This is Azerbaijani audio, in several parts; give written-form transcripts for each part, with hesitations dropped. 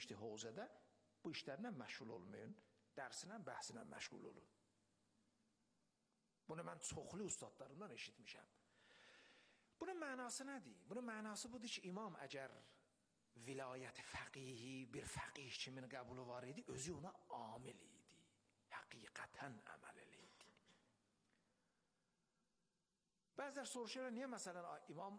demişdi hovzada, bu işlərlə məşğul olmayın, dərsinə, bəhsinə məşğul olun. Bunu mən çoxlu ustadlarımdan eşitmişəm. Bunun mənası nədir? Bunun mənası budur ki, imam əgər vilayət fəqihi, bir fəqih kimin qəbulu var idi, özü ona amil idi. Həqiqətən əməl eləydi. Bəzilər soruşurlar, niyə məsələn imam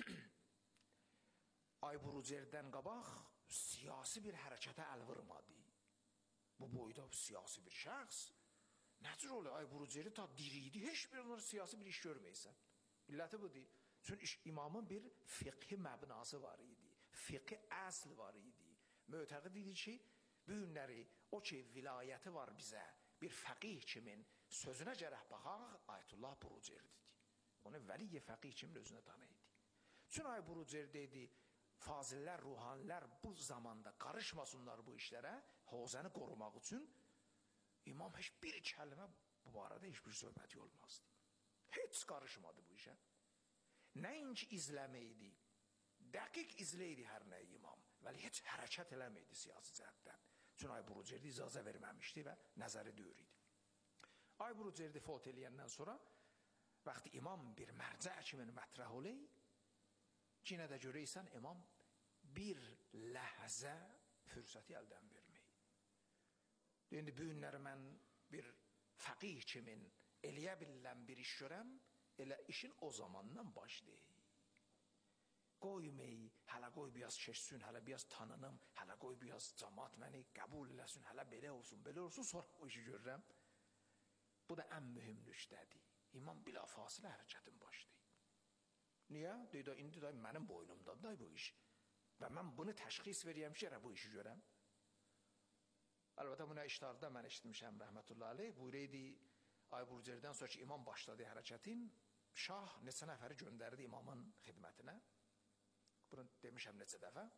Ayburucerdən qabaq siyasi bir hərəkətə əl vurmadı? Bu boyda siyasi bir şəxs, nəcür oluyor? Ayburuceri ta diriydi, heç bir onlara siyasi bir iş görməyəsən. İlləti budur. Çünki imamın bir fiqhi məbnası var idi, fiqhi əsl var idi. Mötəqid idi ki, bu günləri o ki, vilayəti var bizə, bir fəqih kimin sözünə gərək baxaq, Ayətullah Burucerdidir. Onu vəliyə fəqih kimin özünə tanıydı. Çünki Ayburucer dedi, fazillər, ruhanilər bu zamanda qarışmasınlar bu işlərə, hovzəni qorumaq üçün imam heç bir kəlmə bu barədə heç bir söhbəti olmazdı. Heç qarışmadı bu işə. Nəinki izləməydi, dəqiq izləydi hər nəyi imam, vəli heç hərəkət eləməydi siyasi cəhətdən. Çünki Ayburucerdi icazə verməmişdi və nəzəri döyür idi. Ayburucerdi fot eləyəndən sonra vaxtı imam bir mərcə kimi mətrəh oley, yenə də görəysən imam bir ləhzə fürsəti əldən vermək. İndi bu günləri mən bir fəqih kimin eləyə bilən bir iş görəm, elə işin o zamandan başlayır. Qoymayı, hələ qoy biraz keçsin, hələ biraz tanınım, hələ qoy biraz cəmaat məni qəbul eləsin, hələ belə olsun, sonra o işi görürəm. Bu da ən mühüm nüqtədir. İmam bilafasilə hərəkətin başlayır. Niyə? Deyir, indi də mənim boynumdadır bu iş. Və mən bunu təşxis verəyəm ki, bu işi görəm. Əlbəttə, buna iştarda mən eşitmişəm, rəhmətullah aleyh. Buyuraydı, Ayburucerdən sonra ki, imam başladı hərəkətin, şah neçə nəfəri göndərdi imamın xidmətinə. Bunu demişəm neçə dəfə.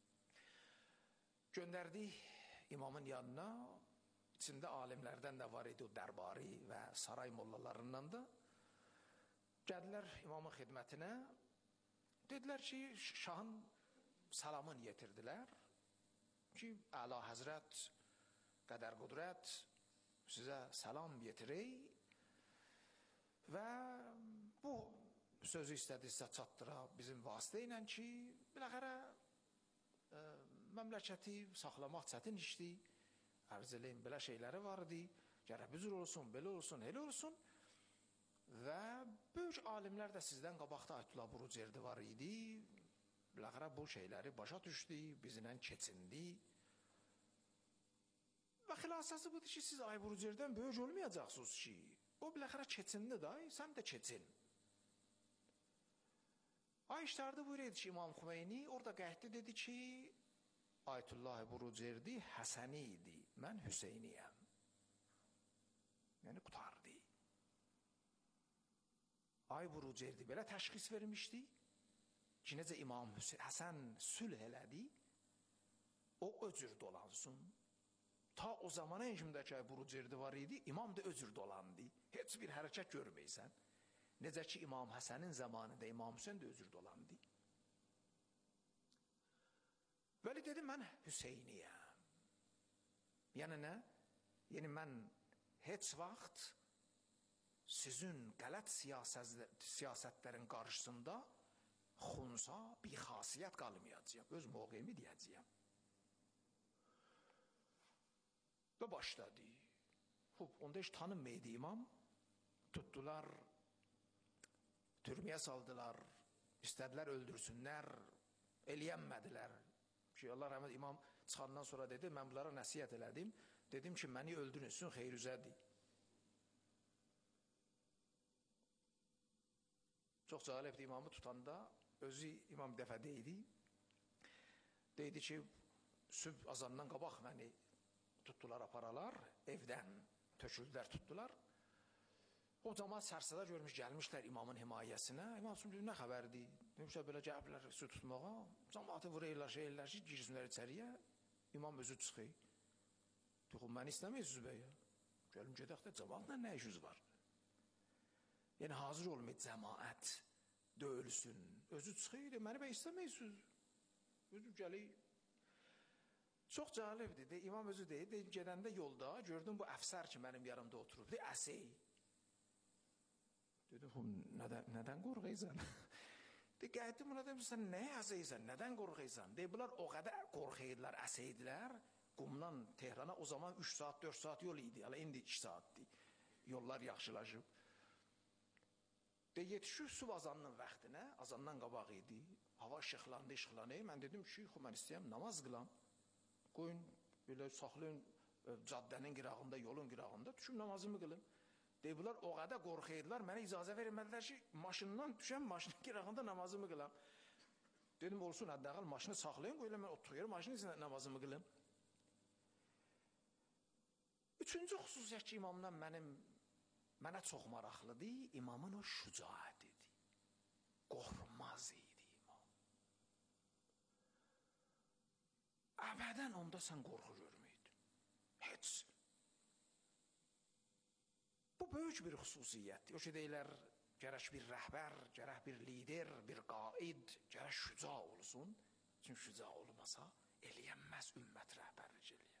Göndərdi imamın yanına, içində alimlərdən də var idi, o dərbari və saray mollalarından da. Gəldilər imamın xidmətinə, dedilər ki, şahın salamını yetirdilər ki, Əla Həzrət, Qədər Qudrət sizə salam yetirək və bu sözü istədirsə çatdıra bizim vasitə ilə ki, biləxərə məmləkəti saxlamaq çətin işdir, ərz eləyim, belə şeyləri var idi, gərək büzür olsun, belə olsun, elə olsun. Və böyük alimlər də sizdən qabaqda Ayətullah Burucerdi var idi. Biləxərə bu şeyləri başa düşdü, bizlə keçindi. Və xilasəsi budur ki, siz Ayburucerdən böyük olmayacaqsınız ki, o biləxərə keçindi da, sən də keçin. Ay işlərdə buyurdu ki, İmam Xümeyni orada qəhdi dedi ki, Ayətullah Burucerdi Həsəni idi, mən Hüseyniyəm. Yəni qutardı. Ayburucerdi belə təşxis vermişdi ki, necə İmam Həsən sülh elədi, o özür dolansın. Ta o zamana encimdəki Ayburucerdi var idi, imam da özür dolandı. Heç bir hərəkət görməysən. Necə ki, İmam Həsənin zamanında İmam Hüseyin də özür dolandı. Vəli dedi, mən Hüseyniyəm. Yəni nə? Yəni mən heç vaxt sizin qələt siyasətlərin qarşısında xunsa, bir xasiyyət qalmayacaq. Öz mövqeyimi deyəcəyəm. Və başladı. Onda heç tanınmaydı imam. Tutdular, türməyə saldılar, istədilər öldürsünlər, eləyənmədilər. Ki, Allah rəhmət, imam çıxandan sonra dedi, mən bunlara nəsiyyət elədim. Dedim ki, məni öldürünsün, xeyr üzədir. Çox cəlibdir, imamı tutanda, özü imam dəfə deydi. Deydi ki, sübh azandan qabaq məni tutdular, aparalar, evdən töküldülər, tutdular. O cəmaat sərsədə görmüş, gəlmişlər imamın himayəsinə. İmam dedi, nə xəbərdir? Demişlər, belə gəliblər su tutmağa. Cəmaatı vurayırlar, şeylər ki, girsinlər içəriyə. İmam özü çıxır. Deyir, məni istəməyirsiniz bəyə. Gəlin gedək də cəmaatla nə işiniz var? Yəni, hazır olmayıb cəmaət döyülsün. Özü çıxır, məni bəy istəməyirsiniz. Özü gəlir. Çox cəlibdir. İmam özü deyir, gedəndə yolda gördüm bu əfsər ki, mənim yanımda oturub, əsey. Dedim, nədən qorxuysan? Gəldim buna dedim, sən nəyə əseysən, nədən qorxuysan? Bunlar o qədər qorxuydular, əseydilər. Qumdan Tehrana o zaman 3 saat, 4 saat yol idi, indi 2 saatdir. Yollar yaxşılaşıb. Yetişir süb azanının vaxtına, azandan qabaq idi. Hava işıqlandı. Mən dedim ki, mən istəyəm namaz qılam. Qoyun, belə saxlayın caddənin qırağında, yolun qırağında, düşüm namazımı qılım. Bunlar o qədər qorxuydular, mənə icazə vermədilər ki, maşından düşəm, maşının qırağında namazımı qılam. Dedim, olsun, həddəqal, maşını saxlayın, qoyun, mən oturuyum, maşının içində namazımı qılım. Üçüncü xüsusiyyət ki, imamdan mənə çox maraqlıdır, imamın o şücaətidir. Qorxmaz idi imam. Əbədən onda sən qorxu görməydin. Heç. Bu böyük bir xüsusiyyətdir. O ki, deyilər, gərək bir rəhbər, gərək bir lider, bir qaid, gərək şüca olsun. Çünki şüca olmasa, eləyənməz ümmət rəhbərlik eləyər.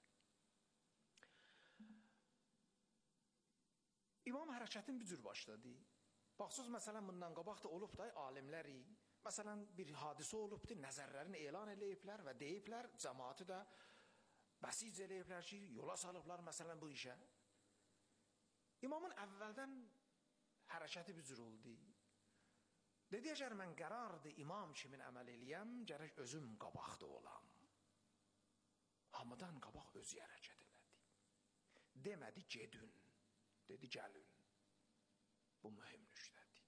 İmam hərəkətin bir cür başladı. Baxsız, məsələn, bundan qabaq da olub da alimləri, məsələn, bir hadisə olubdur, nəzərlərini elan eləyiblər və deyiblər, cəmaatı da bəsic eləyiblər ki, yola salıblar, məsələn, bu işə. İmamın əvvəldən hərəkəti bir cür oldu. Dedi, əgər mən qərardı imam kimin əməl eləyəm, gərək özüm qabaqda olam. Hamıdan qabaq özü hərəkət elədi. Demədi, gedün. Dedi, gəlin. Bu mühüm nüşdədir.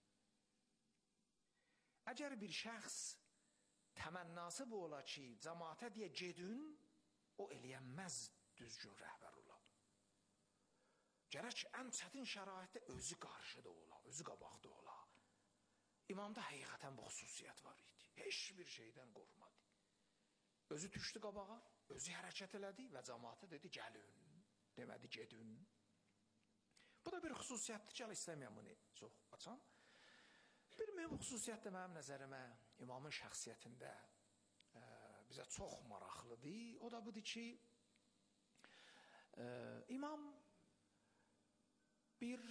Əgər bir şəxs təmənnası bu ola ki, cəmaata deyə gedün, o eləyənməz düzgün rəhbər ola. Gərək ən çətin şəraitdə özü qarşıda ola, özü qabaqda ola. İmamda həqiqətən bu xüsusiyyət var idi. Heç bir şeydən qorxmadı. Özü düşdü qabağa, özü hərəkət elədi və cəmaata dedi, gəlin. Demədi, gedün. Bu da bir xüsusiyyətdir ki, istəməyəm bunu çox açam. Bir mühüm xüsusiyyət də mənim nəzərimə imamın şəxsiyyətində bizə çox maraqlıdır. O da budur ki, imam bir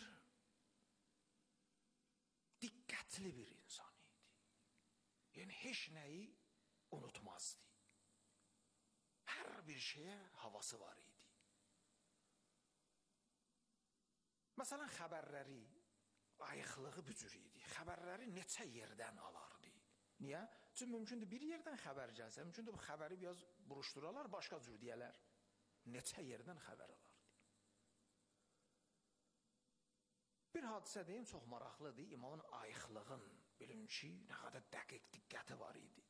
diqqətli bir insan idi. Yəni, heç nəyi unutmazdı. Hər bir şeyə havası var idi. Məsələn, xəbərləri, ayıqlığı bücür idi. Xəbərləri neçə yerdən alardı. Niyə? Çünki mümkündür bir yerdən xəbər gəlsə, mümkündür bu xəbəri biraz buruşduralar, başqa cür deyələr. Neçə yerdən xəbər alardı. Bir hadisə deyim, çox maraqlıdır. İmamın ayıqlığın, bilin ki, nə qədər dəqiq diqqəti var idi.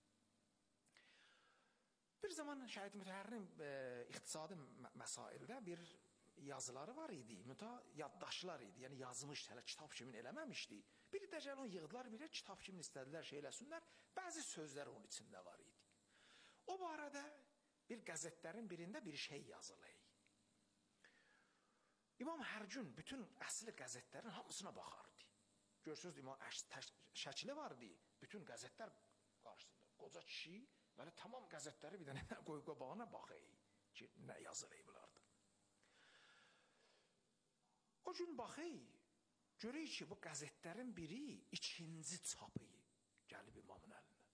Bir zaman Şəhid Mütəhərrim iqtisadi məsaildə bir yazıları var idi, yaddaşlar idi, yəni yazmış, hələ kitab kimin eləməmişdi. Bir də gəl onu yığdılar, bir kitab kimin istədilər, şey eləsinlər, bəzi sözlər onun içində var idi. O barədə bir qəzetlərin birində bir şey yazılı. İmam hər gün bütün əsli qəzetlərin hamısına baxardı. Görsünüz, imam şəkili vardı, bütün qəzetlər qarşısında. Qoca kişi, yəni tamam qəzetləri bir dənə qoy-qobağına baxayı ki, nə yazılı bunlardı. O gün baxıyı, görək ki, bu qəzetlərin biri ikinci çapı gəlib imamın əlinə.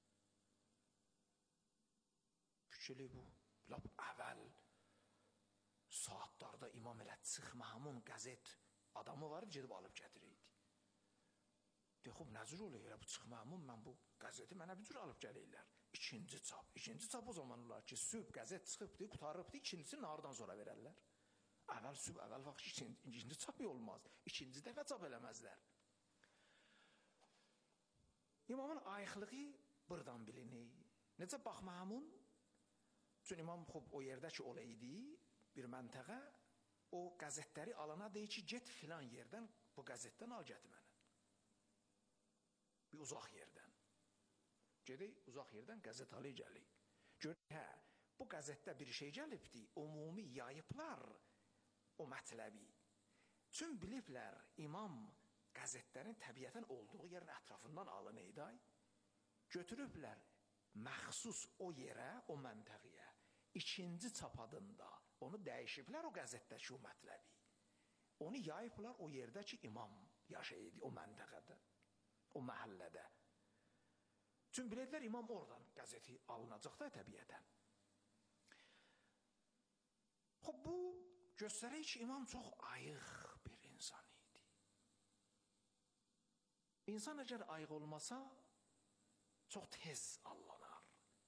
Fikirli bu, lap əvvəl saatlarda imam elə çıxmağımın qəzet adamı var, gedib alıb gətirəydi. Deyək, nə cür olur, bu çıxmağımın, mən bu qəzeti mənə bir cür alıb gəlirlər. İkinci çap. İkinci çap o zaman olar ki, süb qəzet çıxıbdır, qutarıbdır, ikincisini nardan sonra verərlər. Əvvəl süb, əvvəl vaxt ikinci çap olmaz. İkinci dəfə çap eləməzlər. İmamın ayıqlığı buradan bilinir. Necə baxmağımın? Çünki imam o yerdə ki, olaydı, bir məntəqə, o qəzetləri alana deyir ki, get filan yerdən, bu qəzetdən al gətir mənə. Bir uzaq yerdən. Gedək, uzaq yerdən qəzet alı gəlir. Görək, hə, bu qəzetdə bir şey gəlibdir, umumi yayıblar o mətləbi. Çün biliblər, imam qəzetlərin təbiətən olduğu yerin ətrafından alınıydı. Götürüblər məxsus o yerə, o məntəqiyə ikinci çapadında onu dəyişiblər o qəzetdəki o mətləbi. Onu yayıblar o yerdə ki, imam yaşayırdı o məntəqədə, o məhəllədə. Çünki bilədilər, imam oradan qəzeti alınacaq da təbiətən. Bu göstərir ki, imam çox ayıq bir insan idi. İnsan əgər ayıq olmasa, çox tez allanar.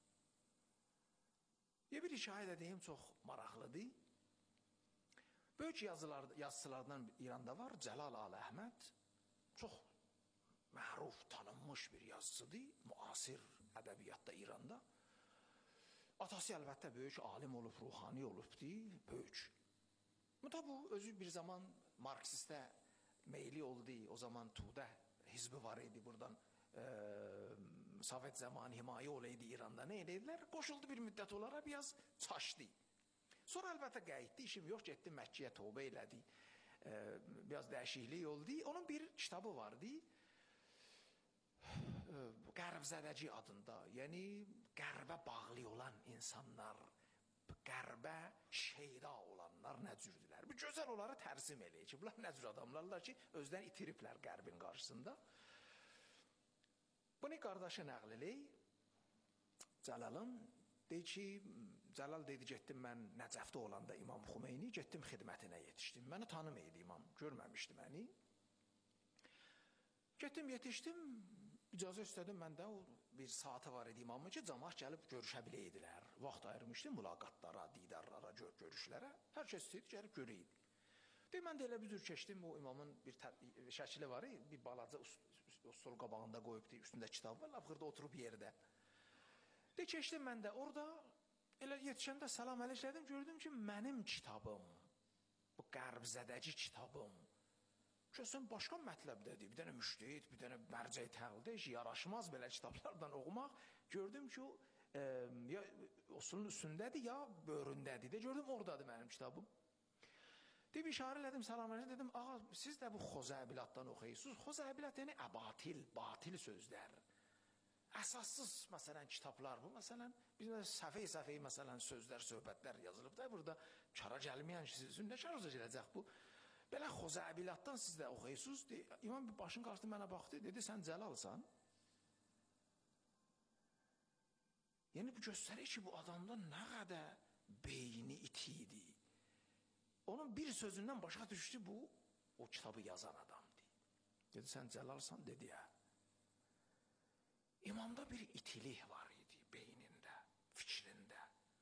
Bir hikayə də deyim, çox maraqlıdır. Böyük yazıçılardan İranda var, Cəlal Ali Əhməd. Çox məruf, tanınmış bir yazıcıdır, müasir ədəbiyyatda İranda. Atası əlbəttə böyük alim olub, ruhani olubdur, böyük. Bu özü bir zaman Marksistə meyli oldu, o zaman Tudə hizbi var idi, buradan Sovet zamanı himayə olaydı İranda, nə edədilər? Qoşuldu bir müddət olaraq, biraz çaşdı. Sonra əlbəttə qayıtdı, işim yox, getdi Məkkəyə tövbə elədi, biraz dəyişiklik oldu. Onun bir kitabı vardı, Qərbzədəci adında, yəni qərbə bağlı olan insanlar, qərbə şeyda olanlar nə cürdülər? Bu gözəl onları tərsim eləyir ki, bunlar nə cür adamlarlar ki, özdən itiriblər qərbin qarşısında. Bunu qardaşı nəql eləyir, Cəlalın, deyir ki, Cəlal deyir, getdim mən Nəcəfdə olanda İmam Xümeyni, getdim xidmətinə yetişdim. Məni tanımaydı imam, görməmişdi məni. Getdim, yetişdim, icazə istədim məndə, bir saatı var idi imamın ki, cəmaat gəlib görüşə biləydilər. Vaxt ayırmışdım mülaqatlara, didarlara, görüşlərə. Hər kəs istəyirdi, gəlib görəydi. Deyir, mən də elə bir cür keçdim, o imamın bir şəkili var, bir balaca sol qabağında qoyubdu, üstündə kitab var, xırda oturub yerdə. Deyir, keçdim mən də orada, elə yetişəndə salam əleyhilədim, gördüm ki, mənim kitabım, bu qərbzədəci kitabım, Kəsən başqa mətləbdədir, bir dənə müştəhid, bir dənə mərcəy təqlidə, heç yaraşmaz belə kitablardan oxumaq. Gördüm ki, ya usulun üstündədir, ya böğründədir. Gördüm, oradadır mənim kitabım. Deyib, işarə elədim, salam əleykum, dedim, ağa, siz də bu Xozəbilatdan oxuyursunuz. Xozəbilat yəni əbatil, batil sözlər. Əsassız, məsələn, kitablar bu. Məsələn, bir səfəy-səfəy, məsələn, sözlər, söhbətlər yazılıb da, burada kara gəlməyən sizin nə kar olacaq bu? Belə Xozəbilatdan siz də oxuyursunuz. İmam bir başın qarşısında mənə baxdı, dedi, sən Cəlalsan. Yəni, bu göstərir ki, bu adamda nə qədər beyni iti idi. Onun bir sözündən başa düşdü, bu, o kitabı yazan adamdır. Dedi, sən Cəlalsan, dedi, ya. İmamda bir itilik var idi, beynində, fikrində.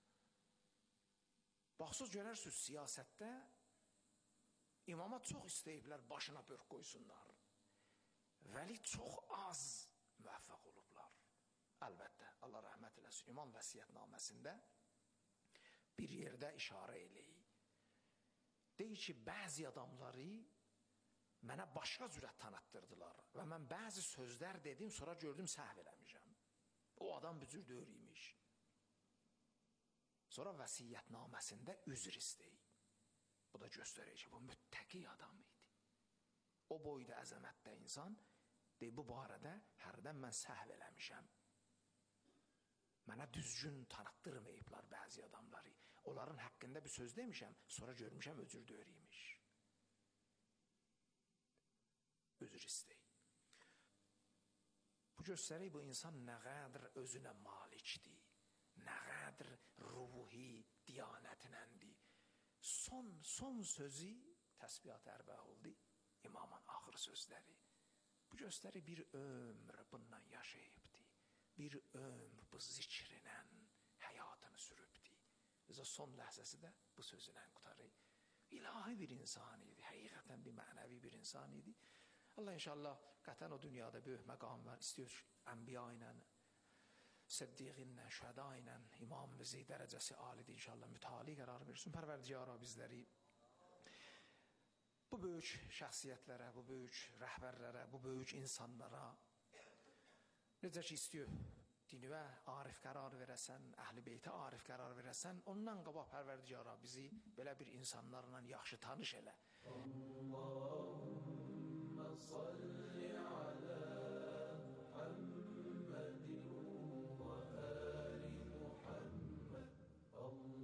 Baxsız görərsiniz, siyasətdə İmama çox istəyiblər, başına börk qoysunlar. Vəli çox az müvəffəq olublar. Əlbəttə, Allah rəhmət eləsin, İmam vəsiyyətnaməsində bir yerdə işarə eləyir. Deyir ki, bəzi adamları mənə başqa cürət tanıtdırdılar və mən bəzi sözlər dedim, sonra gördüm, səhv eləmişəm. O adam bir cür deyir imiş. Sonra vəsiyyətnaməsində üzr istəyir. Bu da göstərir ki, bu müttəqi adam idi. O boyda əzəmətdə insan, deyir, bu barədə hərdən mən səhv eləmişəm. Mənə düzgün tanıtdırmayıblar bəzi adamları. Onların haqqında bir söz demişəm, sonra görmüşəm, özür deyirmiş. Özür istəyir. Bu göstərir, bu insan nə qədər özünə malikdir, nə qədər ruhi diyanətinəndir. Son sözü təsbihat ərbə oldu, imamın axır sözləri. Bu göstərir, bir ömr bundan yaşayıbdır. Bir ömr bu zikrinlə həyatını sürübdür. Bizə son ləhzəsi də bu sözünə qutarır. İlahi bir insan idi, həqiqətən bir mənəvi bir insan idi. Allah inşallah qətən o dünyada böyük məqam var, istəyir ənbiya ilə, Siddiqinlə, şəhəda ilə imam bizi dərəcəsi alidir inşallah mütali qərar versin. Pərverdigara bizləri bu böyük şəxsiyyətlərə, bu böyük rəhbərlərə, bu böyük insanlara necə ki istəyir dinivə arif qərar verəsən, əhl-i beytə arif qərar verəsən, ondan qabaq Pərverdigara bizi belə bir insanlarla yaxşı tanış elə. Allahümmə salli alə Muhammedin وآل محمد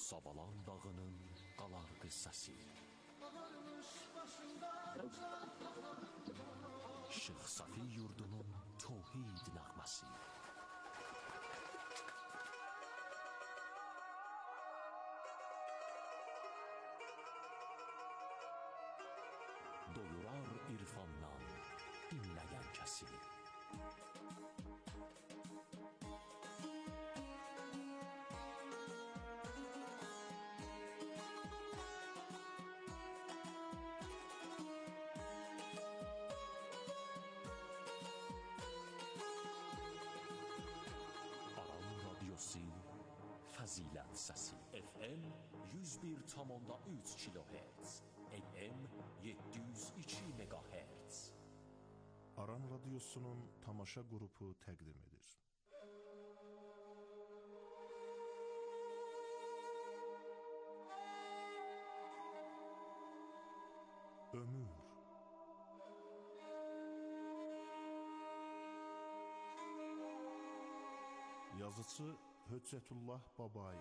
Sabalan dağının qalar qıssası. Şeyx Safi yurdunun tövhid nəğməsi. Doyurar irfandan dinləyən kəsi. Fəzilət səsi. FM 101,3 kHz, AM 702 MHz. Aran Radyosu'nun tamaşa qrupu təqdim edir. Ömür. Yazıcı Höccətullah Babayev.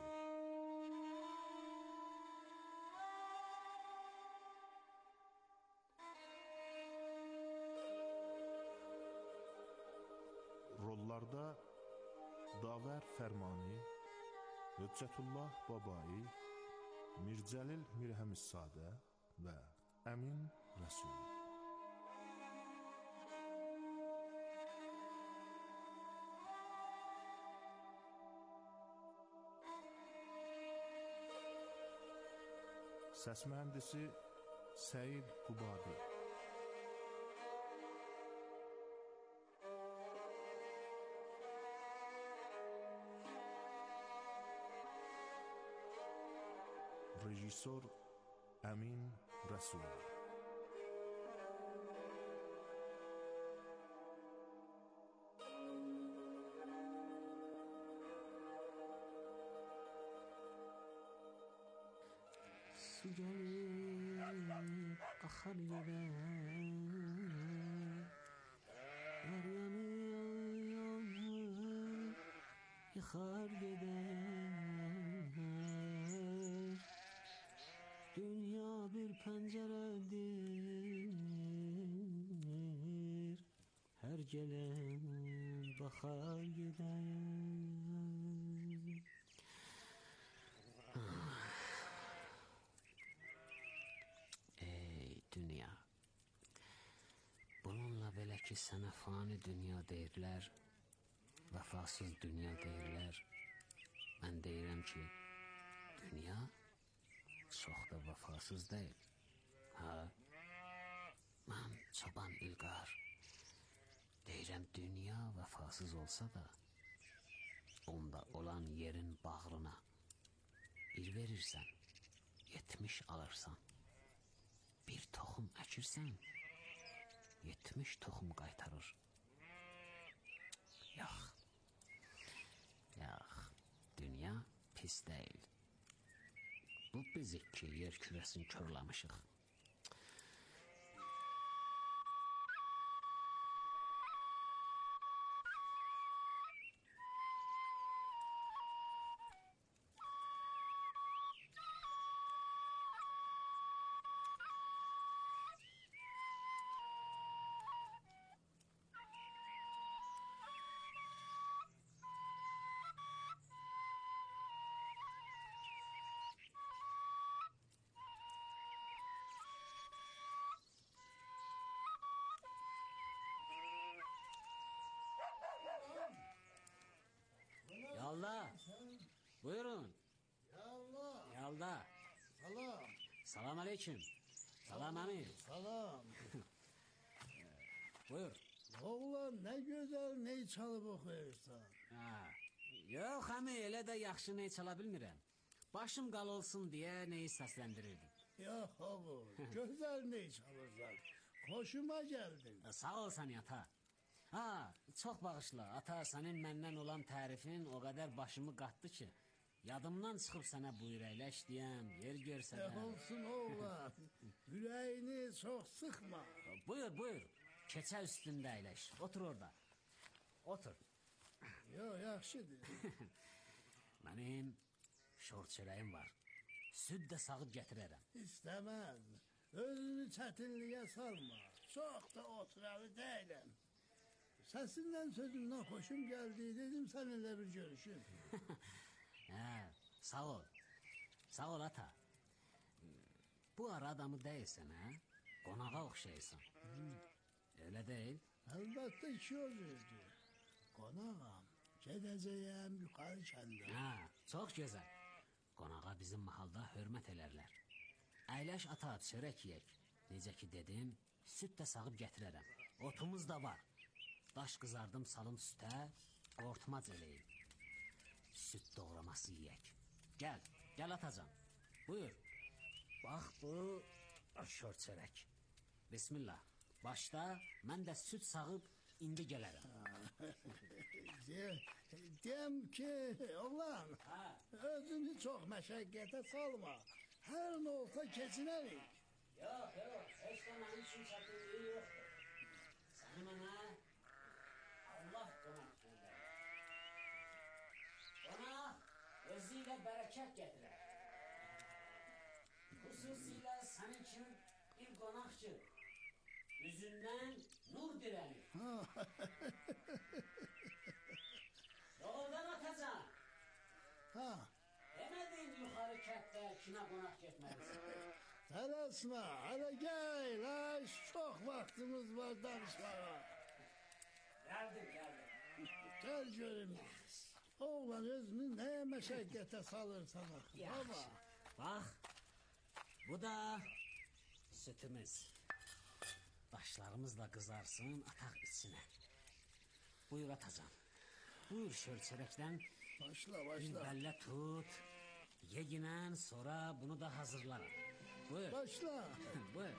Rollarda Davər Fərmani, Höccətullah Babayev, Mircəlil Mirhəmissadə və Əmin Rəsul. Səs mühəndisi Səid Qubadi. Rejissor Əmin Rəsul. Su gelip akar gider, yar yanıyor, yıkar gider. Dünya bir penceredir, her gelen bakar gider. Dünya. Bununla belə ki, sənə fani dünya deyirlər, vəfasız dünya deyirlər. Mən deyirəm ki, dünya çox da vəfasız deyil. Mən Çoban İlqar deyirəm, dünya vəfasız olsa da, onda olan yerin bağrına bir verirsən, 70 alırsan. Bir toxum əkirsən, 70 toxum qaytarır. Yox, dünya pis deyil. Bu bizik ki, yer kürəsini körləmişik. Yalda, buyurun. Yalda. Salam. Salam aleyküm. Salam Emir. Salam. Buyur. Oğlan ne güzel ney çalıp okuyursan. Yox Emir, elə də yaxşı ney çala bilmirəm. Başım qal olsun deyə neyi səsləndirirdim. Yox oğul, güzel ney çalırsan. Hoşuma geldin. Sağ ol sən ata. Çox bağışla. Ata, sənin məndən olan tərifin o qədər başımı qatdı ki, yadımdan çıxıb sənə buyur əyləş deyəm, yer görsənə. Olsun oğlan, ürəyini çox sıxma. Buyur, keçə üstündə əyləş. Otur orada. Otur. Yox, yaxşıdır. Mənim şort çörəyim var. Süd də sağıb gətirərəm. İstəməz. Özünü çətinliyə salma. Çox da oturalı deyiləm. Səsindən sözündən xoşum gəldi. Dedim səninlə bir görüşüm. Hə, sağ ol. Sağ ol ata. Bu ara adamı deyilsən, hə? Qonağa oxşayırsan. Öyle deyil? Əlbəttə iki olurdu. Qonağam. Gedəcəyəm yuxarı kəndə. Hə, çox gözəl. Qonağa bizim mahalda hörmət elərlər. Əyləş ata, çörək yeyək. Necə ki dedim, süd də sağıb gətirərəm. Otumuz da var. Daş qızardım salım sütə, qortmac eləyim. Süd doğraması yeyək. Gəl atacan. Buyur. Bax bu şort çörək. Bismillah. Başda mən də süd sağıb indi gələrəm. Deyəm ki, oğlan, özünü çox məşəqqətə salma. Hər nə olsa keçinərik. Yox, heç də mənim üçün çətinliyi yoxdur. Səni mənə Allah qonaq göndərir. Qonaq özü ilə bərəkət gətirər. Xüsusilə sənin kimi bir qonaq ki, üzündən nur dirənir. Doğrudan atacan. Demədin yuxarı kətdə kimə qonaq getməlisin. Tələsmə, hələ gəl, çox vaxtımız var danışmağa. Gəldim. Gəl görüm. Oğlan özünü nəyə məşəqqətə salırsan axı, baba. Bax, bu da sütümüz. Daşlarımız da qızarsın, ataq içinə. Buyur atacan. Buyur şörçərəkdən Başla. bir bəllə tut. Yeginən sonra bunu da hazırlarım. Buyur. Başla. Buyur.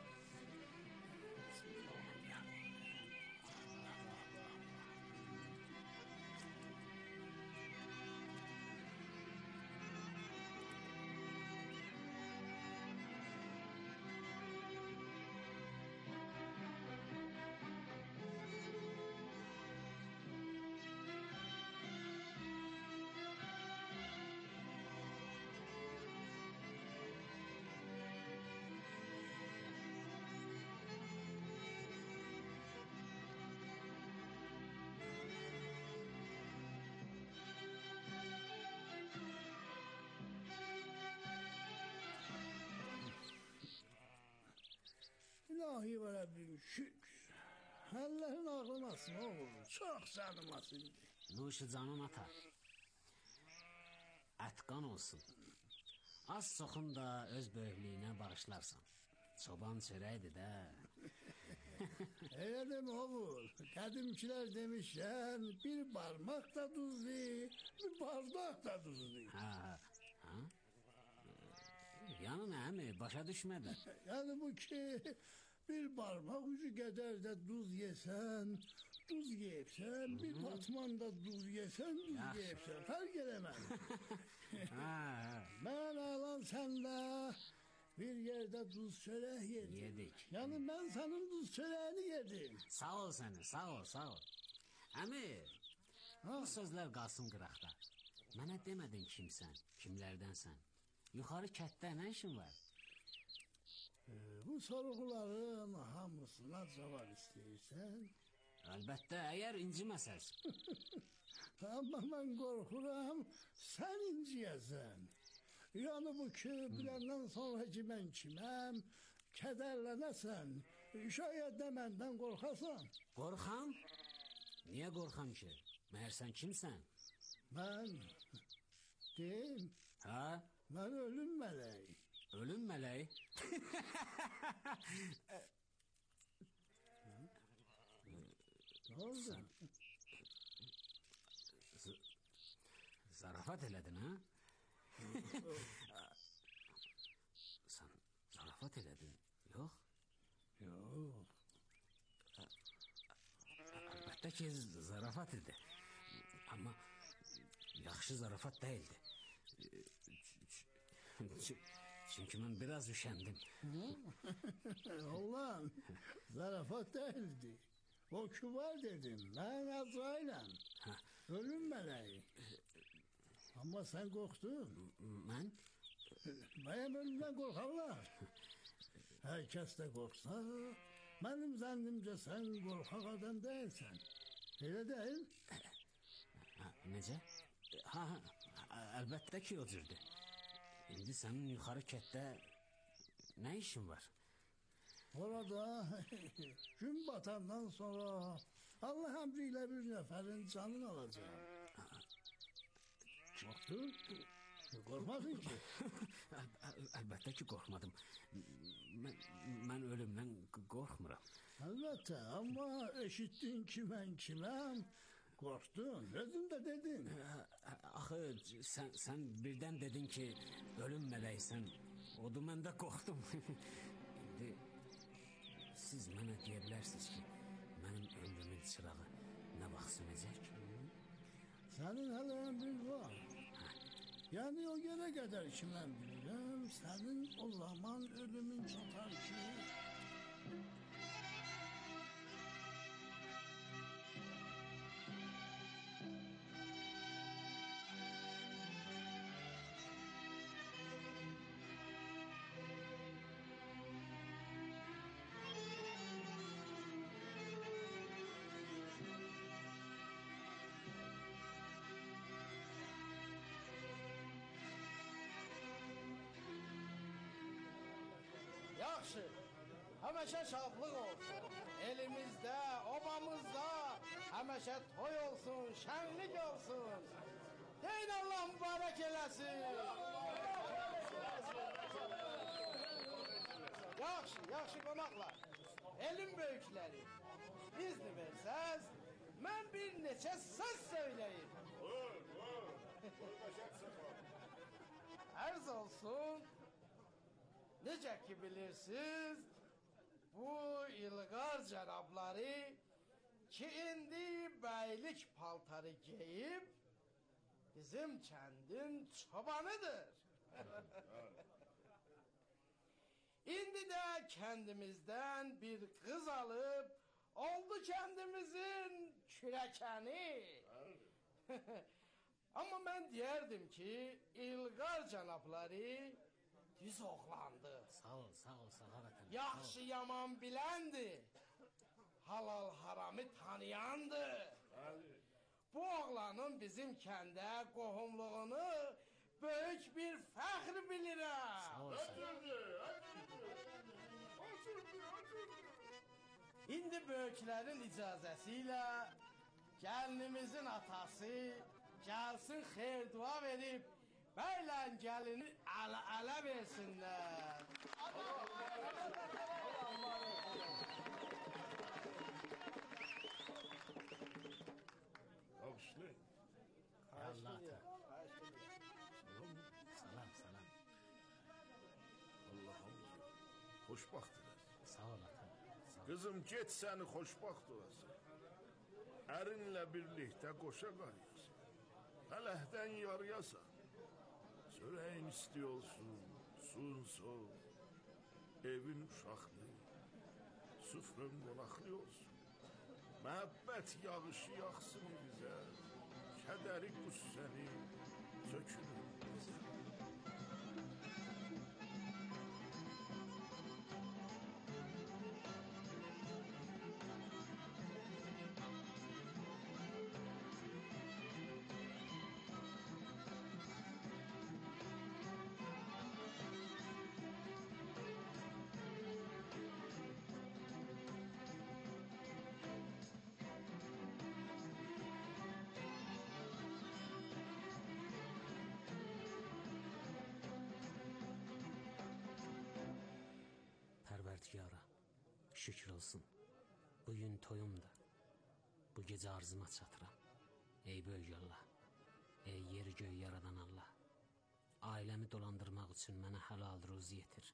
İlahi və Rəbbim şükür. Əllərin ağlamasın oğlum. Çox canımasın. Nuşu canın ata. Ətqan olsun. Az çoxun da öz böyüklüyünə bağışlarsan. Çoban çörəkdir də. Elə demə oğul. Qədimkilər demişlər, bir barmaq da duzlu, bir bardak da duzlu. Ha? Yəni nə əmi, başa düşmədən. Yəni bu ki, bir barmaq ucu qədər də duz yesən, duz yeyibsən, bir batman da duz yesən, duz yeyibsən. Fərq eləməz. Mən alan sənlə bir yerdə duz çörək yedim. Yedik. Yəni mən sənin duz çörəyini yedim. Sağ ol səni, sağ ol. Əmi, bu sözlər qalsın qıraqda. Mənə demədin kimsən, kimlərdənsən. Yuxarı kətdə nə işin var? Bu sorğuların hamısına cavab istəyirsən. Əlbəttə, əgər inciməsəz. Amma mən qorxuram, sən inciyəsən. Yəni bu ki, biləndən sonra ki, mən kiməm, kədərlənəsən, şayət də məndən qorxasan. Qorxam? Niyə qorxam ki? Məhər sən kimsən? Mən, deyim, mən ölüm mələyi. Ölüm mələyi? Nə oldu? Zarafat elədin, ha? Sən zarafat elədin, yox? Yox. Əlbəttə ki, zarafat idi. Amma yaxşı zarafat deyildi. Çünkü mən biraz üşəndim. Oğlan, zarafat değildi. O kübar dedim, mən Azrailəm. Ölüm mələyi. Amma sən qorxdun. Mən? Mənim ölümdən qorxarlar. Hər kəs də qorxsa, mənim zənnimcə sən qorxaq adam deyilsən. Elə deyil? Necə? Ha, əlbəttə ki, o cürdür. İndi sənin yuxarı kətdə nə işin var? Orada gün batandan sonra Allah əmri ilə bir nəfərin canını alacaq. Qorxdun? Qorxmadın ki? Əlbəttə ki, qorxmadım. Mən ölümdən qorxmuram. Əlbəttə, amma eşitdin ki, mən kiməm? Qorxdun, özün də dedin. Axı, sən birdən dedin ki, ölüm mələksən. Odur, mən də qorxdum. İndi siz mənə deyə bilərsiniz ki, mənim ömrümün çırağı nə vaxt sönəcək? Sənin hələ əmrin var. Yəni o yerə qədər ki, mən bilirəm, sənin o zaman ölümün çatar ki... Yaxşı, həməşə şadlıq olsun. Elimizdə, obamızda həməşə toy olsun, şənlik olsun. Deyin Allah mübarək eləsin. Yaxşı qonaqlar. Elin böyükləri, izni versəz, mən bir neçə söz söyləyim. Ərz olsun, necə ki bilirsiniz, bu İlğar cənabları ki indi bəylik paltarı geyib bizim kəndin çobanıdır. İndi də kəndimizdən bir qız alıb oldu kəndimizin kürəkəni. Amma mən deyərdim ki, İlğar cənabları düz oğlandı. Sağ ol, Səxavət. Yaxşı yaman biləndir. Halal haramı tanıyandı. Bu oğlanın bizim kəndə qohumluğunu böyük bir fəxr bilirəm. Sağ ol, İndi böyüklərin icazəsi ilə gəlinimizin atası gəlsin xeyir dua verib bəylə gəlini ələ versinlər. Bağışlayın. Allah salam. Allah'ım xoşbaxt eləsin. Sağ ol, ata. Kızım get səni xoşbaxt olasın. Ərinlə birlikdə qoşa qarıyasın. Fələhdən yarayasan. Çörəyin isti olsun, suyun soğuk. Evin uşaqlı, süfrün qonaqlı olsun. Məhəbbət yağışı yaxsın bizə. Kədəri qüssəni sökülür bizə. Pərverdigara, şükür olsun. Bugün toyumdur. Bu gecə arzuma çatıram. Ey böyük Allah, ey yeri göy yaradan Allah. Ailəmi dolandırmaq üçün mənə halal ruzi yetir.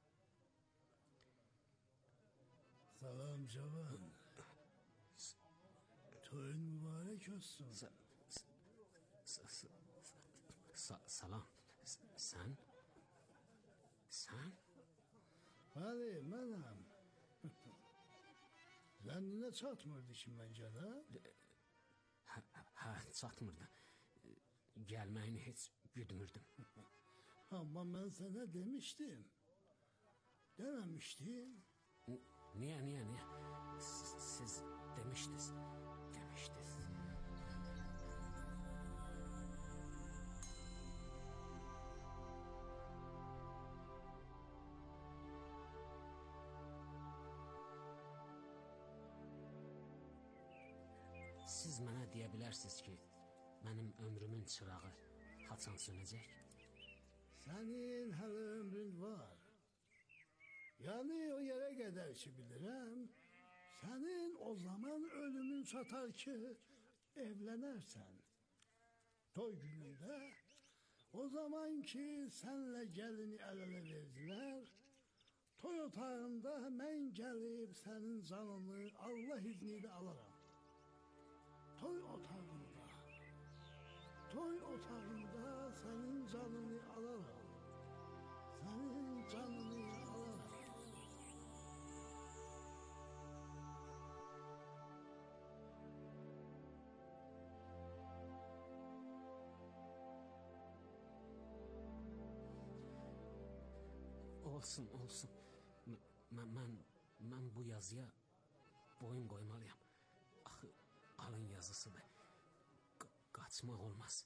Salam cavan. Toyun mübarək olsun. Salam. Sən? Bəli, mənəm. Zənnine çatmırdı ki mən gələ. Hə, çatmırdı. gəlməyini heç güdmürdüm. Amma mən sənə demişdim. Deməmişdim. Niyə? Siz demişdiniz. Siz mənə deyə bilərsiniz ki, mənim ömrümün çırağı haçan sönəcək? Sənin hələ ömrün var. Yəni o yerə qədər ki bilirəm, sənin o zaman ölümün çatar ki, evlənərsən. Toy günündə, o zaman ki sənlə gəlini əl-ələ verdilər, toy otağında mən gəlib sənin canını Allah izniyle alaram. Toy otağında senin canını alaram. Senin canını alaram. Olsun. Mən bu yazıya boyun qoymalıyam. Axı alın yazısıdır. Qaçmaq olmaz.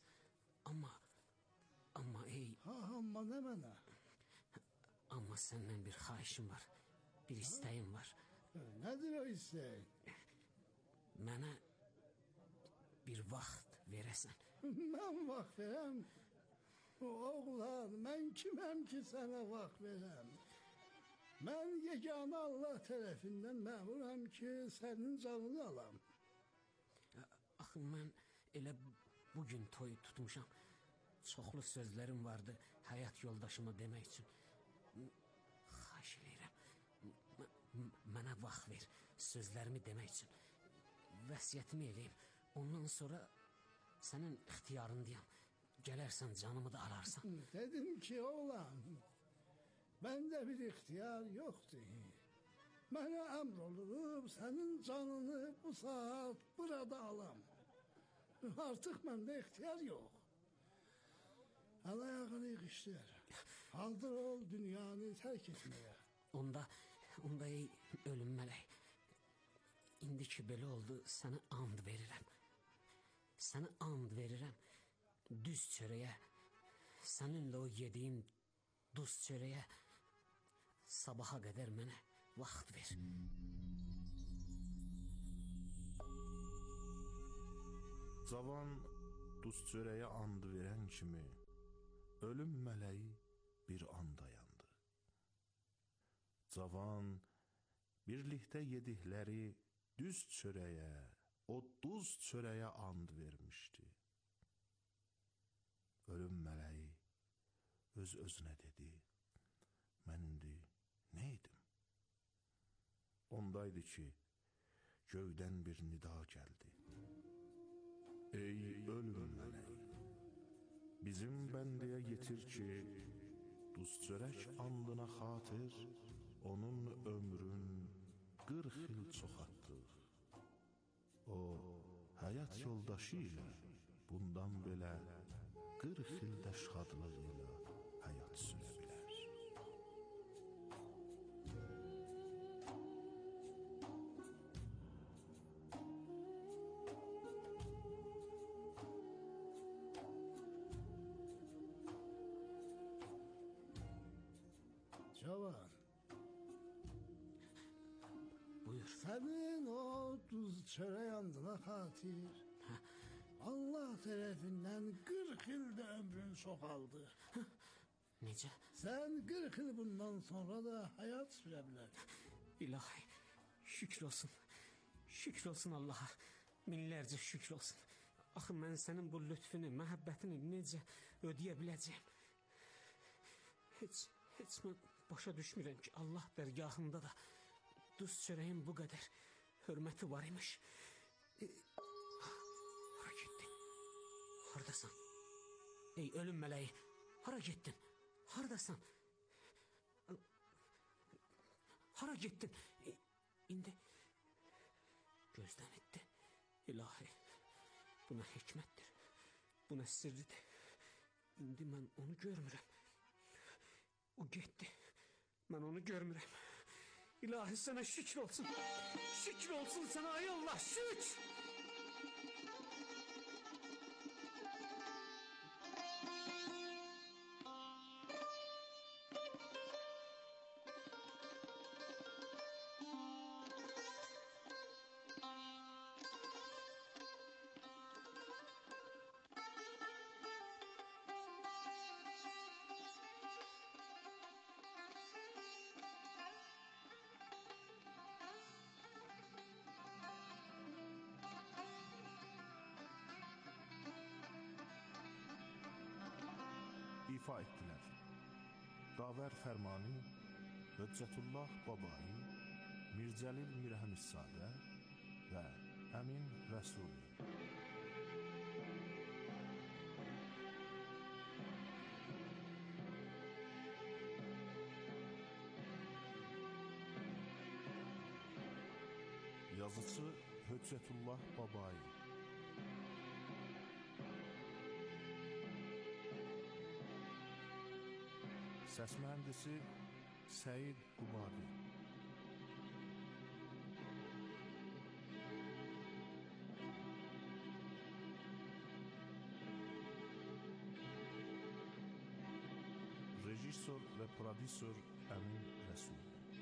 Amma ey... Amma nə mənə? Amma səndən bir xahişim var. Bir istəyim var. Nədir o istək? Mənə bir vaxt verəsən. Mən vaxt verəm? Oğlan, mən kiməm ki sənə vaxt verəm? Mən yeganə Allah tərəfindən məmuram ki, sənin canını alam. Axı mən elə bugün toy tutmuşam. Çoxlu sözlərim vardı həyat yoldaşıma demək üçün. Xahiş edirəm. Mənə vaxt ver sözlərimi demək üçün. Vəsiyyətimi eləyim. Ondan sonra sənin ixtiyarındayam. Gələrsən canımı da alarsan. Dedim ki oğlan, məndə bir ixtiyar yoxdur. Mənə əmr olunub sənin canını bu saat burada alam. Artıq məndə ixtiyar yox. Əl-ayağını yığışdır. Hazır ol dünyanı tərk etməyə. Onda ey ölüm mələk. İndi ki belə oldu, sənə and verirəm. Sənə and verirəm. Düz çörəyə, səninlə o yediyin duz çörəyə sabaha qədər mənə vaxt ver. Cavan duz çörəyə and verən kimi ölüm mələyi bir anda yandı. Cavan birlikdə yedikləri düz çörəyə, o duz çörəyə and vermişdi. Ölüm mələyi öz-özünə dedi, mən indi nə edim? Ondaydı ki, göydən bir nida gəldi. Ey ölüm mələyi, bizim bəndəyə yetir ki, duz çörək andına xatır, onun ömrün 40 il çoxaltdıq. O, həyat yoldaşı ilə bundan belə 40 ildə şadlığı ilə həyat sürə bilər. Cavan, Buyur. sənin o duz çörək andına xatir Allah tərəfindən 40 ildə ömrün çoxaldı. Necə? Sən 40 il bundan sonra da həyat sürə bilər. İlahi, şükür olsun. Şükür olsun Allaha. Minlərcə şükür olsun. Axı mən sənin bu lütfünü, məhəbbətini necə ödəyə biləcəyim? Heç mən başa düşmürəm ki, Allah dərgahında da duz çörəyin bu qədər hörməti var imiş. Hara getdin? Haradasan? Ey ölüm mələyi, hara getdin? Haradasan? Hara getdin? İndi gözdən etdi. İlahi, buna hikmətdir, buna sirridir. İndi mən onu görmürəm. O getdi. Mən onu görmürəm. İlahi sənə şükür olsun. Şükür olsun sənə ay Allah, şükür. İfa etdilər. Davər Fərmani, Höccətullah Babai, Mirzəlil Mirhəmissadə və Əmin Rəsuli. Yazıcı Höccətullah Babai. Səs mühəndisi Səid Qubadi. Rejissor və prodüser Əmin Rəsul.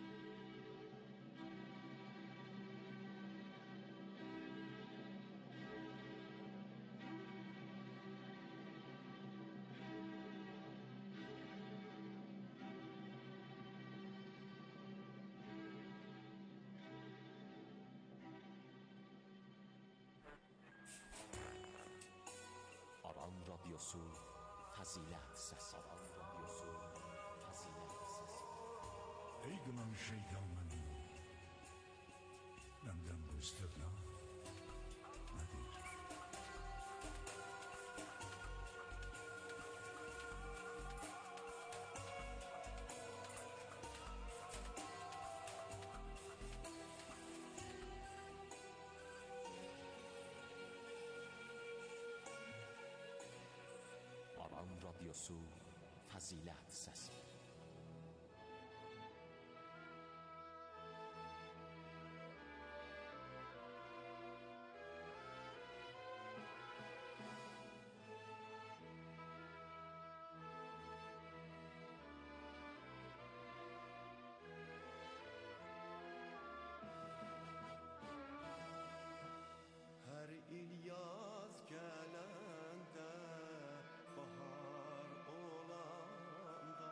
Aran Radyosu Fəzilət Səsi. Aran Radyosu Fəzilət Səsi. Ey qınan şeytanın, məndən bu istirna nədir? Aran Radyosu Fəzilət Səsi. Hər il yaz gələndə, bahar olanda,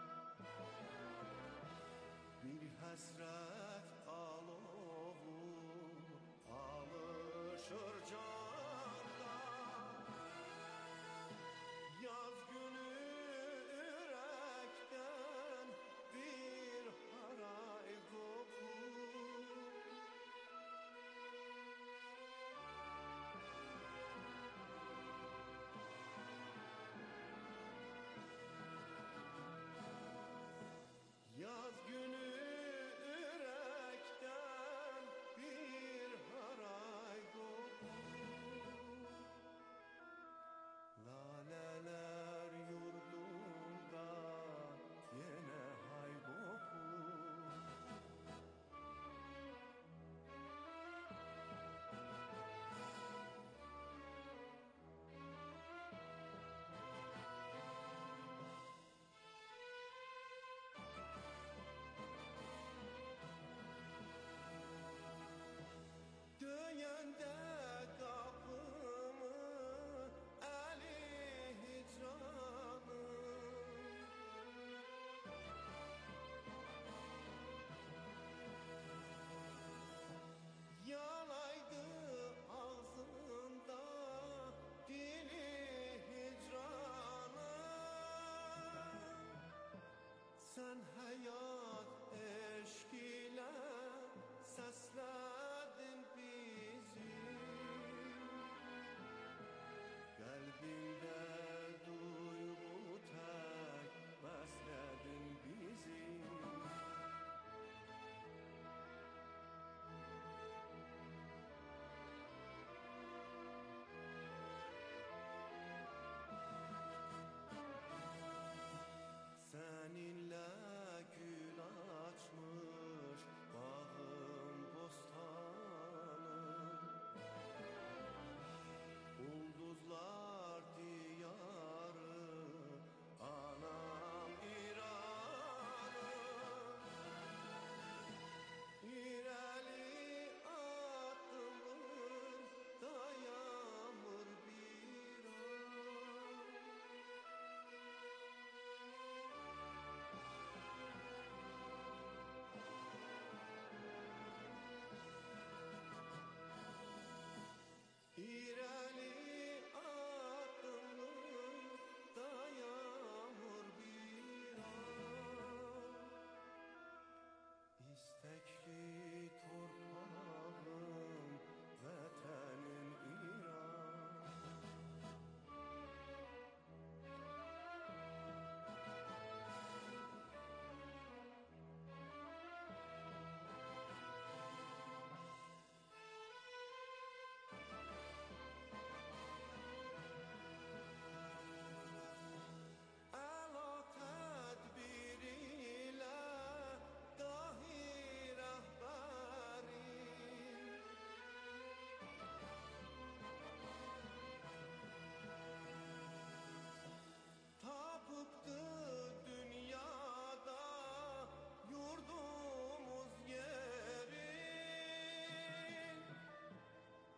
bir həsrət alovu alışır canda. Yaz günü ürəkdən bir haray qopur. Yaz günü ürəkdən bir haray qopur. Lalələr yurdunda yenə hay qopur. Döyəndə qapımı əli hicranım, yalaydı ağzında dili hicranım. Sən həyat eşq ilə səslədin bizi, qəlbində duyğu tək bəslədin bizi.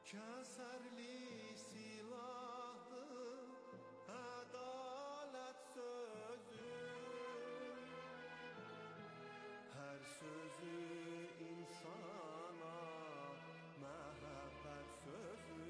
Kəsərli silahı ədalət sözü, hər sözü insana məhəbbət sözü.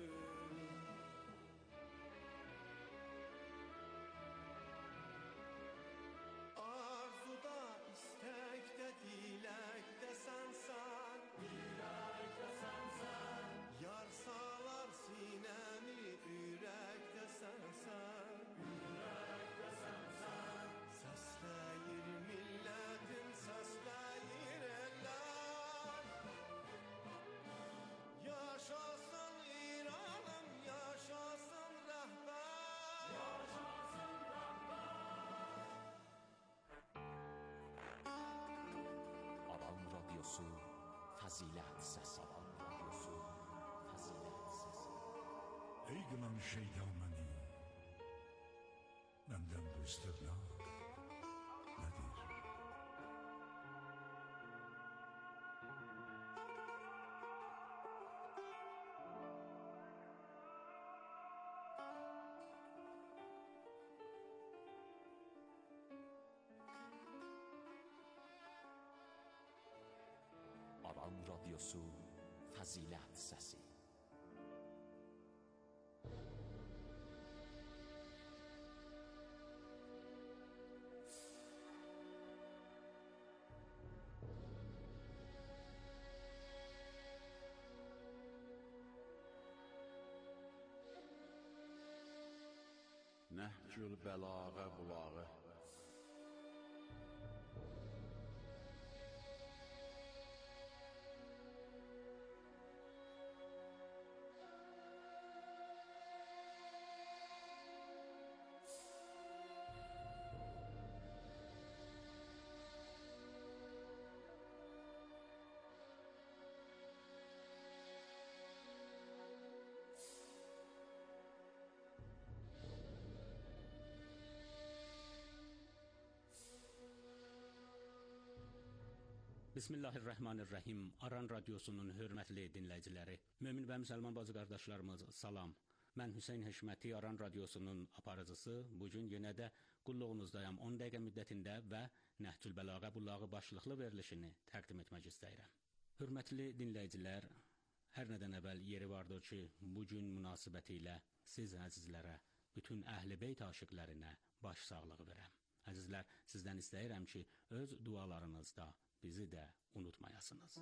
Arzuda, istəkdə, diləkdə sənsən, diləkdə sənsən. Yar salar sinəmi, ürəkdə sənsən, ürəkdə sənsən. Səsləyir millətin, səsləyir əllər. Yaşasın İranım, yaşasın rəhbər, yaşasın rəhbər. Aran Radyosu Fəzilət Səsi. Aran Radyosu Fəzilət Səsi. Ey qınan şeytan məni, məndən bu istedna nədir? Aran Radyosu Fəzilət Səsi. Nəhcül Bəlağə Bulağı. Bismillahirrahmanirrahim. Aran Radyosunun hörmətli dinləyiciləri, mömin və müsəlman bazı qardaşlarımız, salam. Mən Hüseyn Həşməti, Aran Radyosunun aparıcısı. Bugün yenə də qulluğunuzdayam 10 dəqiqə müddətində və Nəhcül Bəlağə Bulağı başlıqlı verilişini təqdim etmək istəyirəm. Hörmətli dinləyicilər, hər nədən əvvəl yeri vardır ki, bugün münasibətilə siz əzizlərə, bütün Əhl-i Beyt aşiqlərinə baş sağlığı verəm. Əzizlər, sizdən istəyirəm ki, öz dualarınızda bizi də unutmayasınız.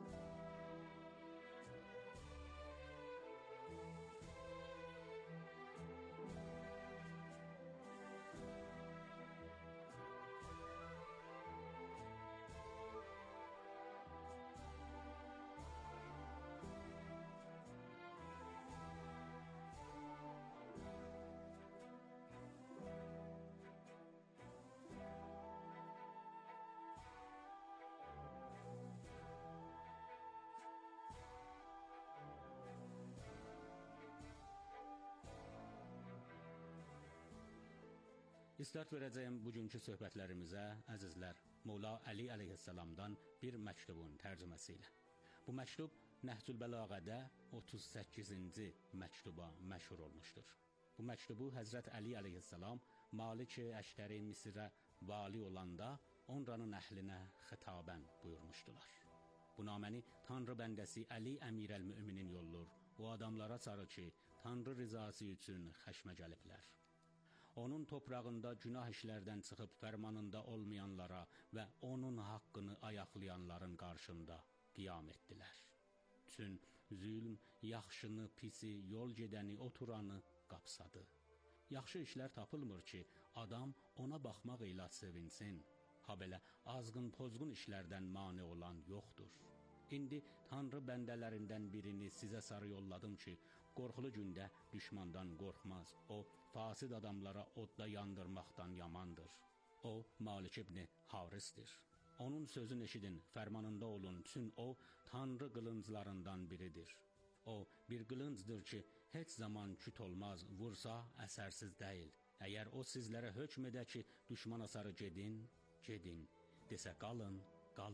İstart verəcəyim bugünkü söhbətlərimizə, əzizlər, Mola Əli əleyhissalamdan bir məktubun tərcüməsi ilə. Bu məktub Nəhcül Bəlağədə 38-ci məktuba məşhur olmuşdur. Bu məktubu Həzrət Əli əleyhissalam Malik-i Əştəri Misirə vali olanda onranın əhlinə xitabən buyurmuşdular. Bu naməni Tanrı bəndəsi Əli Əmirəl-Müminin yollur. O adamlara sarı ki, Tanrı rizası üçün xəşmə gəliblər. Onun toprağında günah işlərdən çıxıb fərmanında olmayanlara və onun haqqını ayaqlayanların qarşında qiyam etdilər. Çün zülm yaxşını, pisi, yol gedəni, oturanı qapsadı. Yaxşı işlər tapılmır ki, adam ona baxmaq ilə sevinsin. Ha belə azğın, pozğun işlərdən mane olan yoxdur. İndi Tanrı bəndələrindən birini sizə sarı yolladım ki, qorxulu gündə düşmandan qorxmaz. O, fasid adamlara odda yandırmaqdan yamandır. O, Malik ibn Haris'dir. Onun sözünü eşidin, fərmanında olun, çün o, Tanrı qılınclarından biridir. O, bir qılıncdır ki, heç zaman küt olmaz, vursa əsərsiz deyil. Əgər o sizlərə hökm edə ki, düşmana sarı gedin, gedin. Desə qalın, qalın.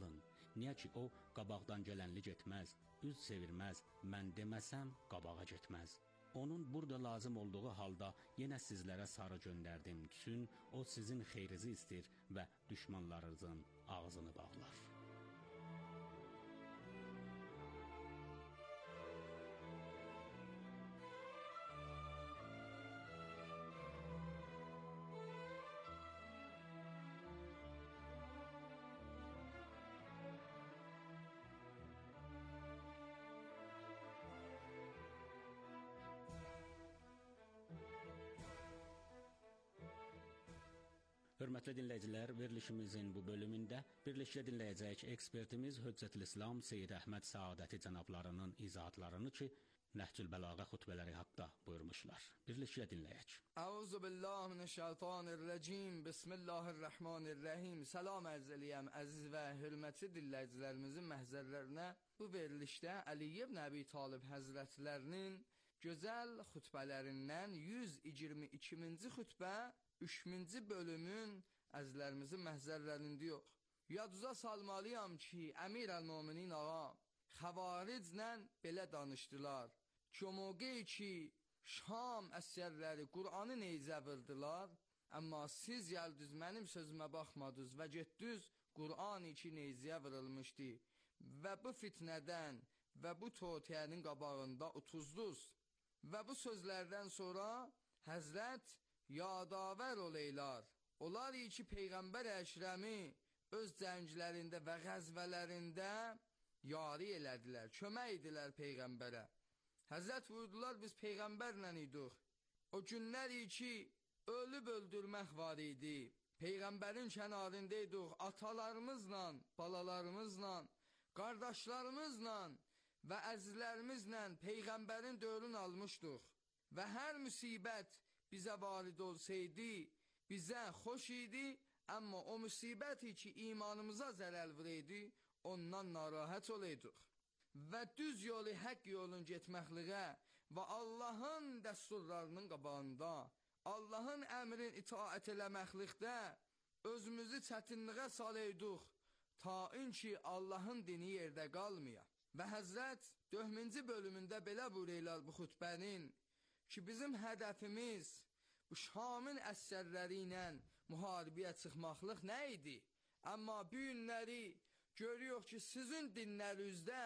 Niyə ki, o qabaqdan gələnli getməz, üz çevirməz, mən deməsəm qabağa getməz. Onun burada lazım olduğu halda yenə sizlərə sarı göndərdim üçün o sizin xeyrizi istir və düşmanlarınızın ağzını bağlar. Hörmətli dinləyicilər, verilişimizin bu bölümündə birlikdə dinləyəcək ekspertimiz Hüccətülislam Seyid Əhməd Səadəti cənablarının izahatlarını ki, Nəhcül Bəlağə xutbələri haqda buyurmuşlar. Birlikdə dinləyək. Euzubillahimineşşeytanirracim. Bismillahirrahmanirrahim. Salam ərz eləyəm əziz və hörmətli dinləyicilərimizin məhzərlərinə. Bu verilişdə Əli ibn Əbi Talib həzrətlərinin gözəl xutbələrindən 122-ci xutbə 3-cü bölümün əzizlərimizin məhzərlərində yox. Yaduza salmalıyam ki, Əmir əl-Müminin ağa xəvariclə belə danışdılar. Ki o moqey ki, Şam əsərləri Qur'anı neyzə vırdılar, amma siz gəldiniz mənim sözümə baxmadınız və getdiniz Qur'an-ı ki neyzəyə vırılmışdı və bu fitnədən və bu totiyənin qabağında utuzdunuz. Və bu sözlərdən sonra Həzrət yadavər oleylar. Onlar ki, Peyğəmbər Əkrəmi öz cənglərində və qəzvələrində yari elədilər, kömək idilər Peyğəmbərə. Həzrət buyurdular, biz Peyğəmbərlə idik. O günlər ki, ölüb öldürmək var idi. Peyğəmbərin kənarında idik, atalarımızla, balalarımızla, qardaşlarımızla və əzizlərimizlə Peyğəmbərin dövrünü almışdıq. Və hər müsibət bizə varid olsaydı, bizə xoş idi, amma o müsibəti ki, imanımıza zərər vuraydı, ondan narahat olaydıq. Və düz yolu, haqq yolun getməkliğə və Allahın dəsturlarının qabağında, Allahın əmrin itaət eləməklikdə özümüzü çətinliğə salaydıq, ta ki, Allahın dini yerdə qalmaya. Və Həzrət 4-cü bölümündə belə buyururlar bu xutbənin, ki, bizim hədəfimiz bu Şamın əsərləri ilə müharibəyə çıxmaqlıq nə idi? Amma bu günləri görüyoruz ki, sizin dinlərinizdə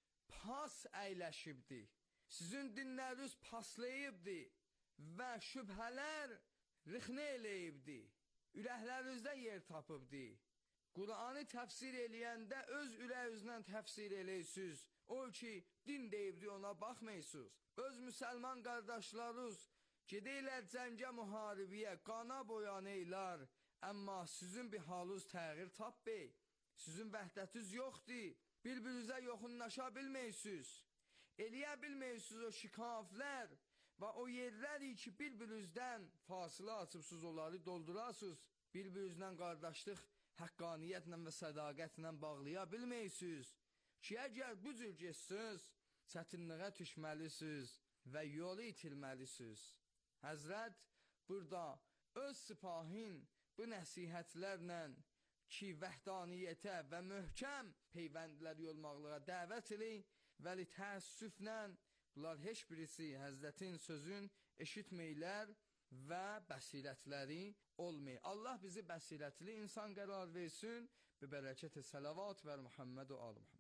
pas əyləşibdi. Sizin dinləriniz paslayıbdi və şübhələr rixnə eləyibdi. Ürəklərinizdə yer tapıbdi. Qur'anı təfsir eləyəndə öz ürəyinizlə təfsir eləyirsiniz. O ki, din deyibdi, ona baxmayısınız. Öz müsəlman qardaşlarınız gedəylər cəngə müharibəyə, qana boyanaylar. Amma sizin bir halınız təğyir tapbey. Sizin vəhdətiniz yoxdur. Bir-birinizə yoxunlaşa bilməysiniz. Eləyə bilməysiniz o şikaflər və o yerləri ki, bir-birinizdən fasilə açıbsınız, onları doldurasınız. Bir-birinizdən qardaşlıq həqqaniyyətlə və sədaqətlə bağlaya bilməysiniz. Ki, əgər bu cür geçsiniz, çətinliğə düşməlisiniz və yolu itilməlisiniz. Həzrət burada öz sipahin bu nəsihətlərlə ki, vəhdaniyyətə və möhkəm peyvəndlər yolmaqlığa dəvət edin və təəssüflə bunlar heç birisi Həzrətin sözün eşitməklər və bəsirətləri olmayı. Allah bizi bəsirətli insan qərar versin. Bi bərəkət-i salavat və Muhammed və Ali Muhammed.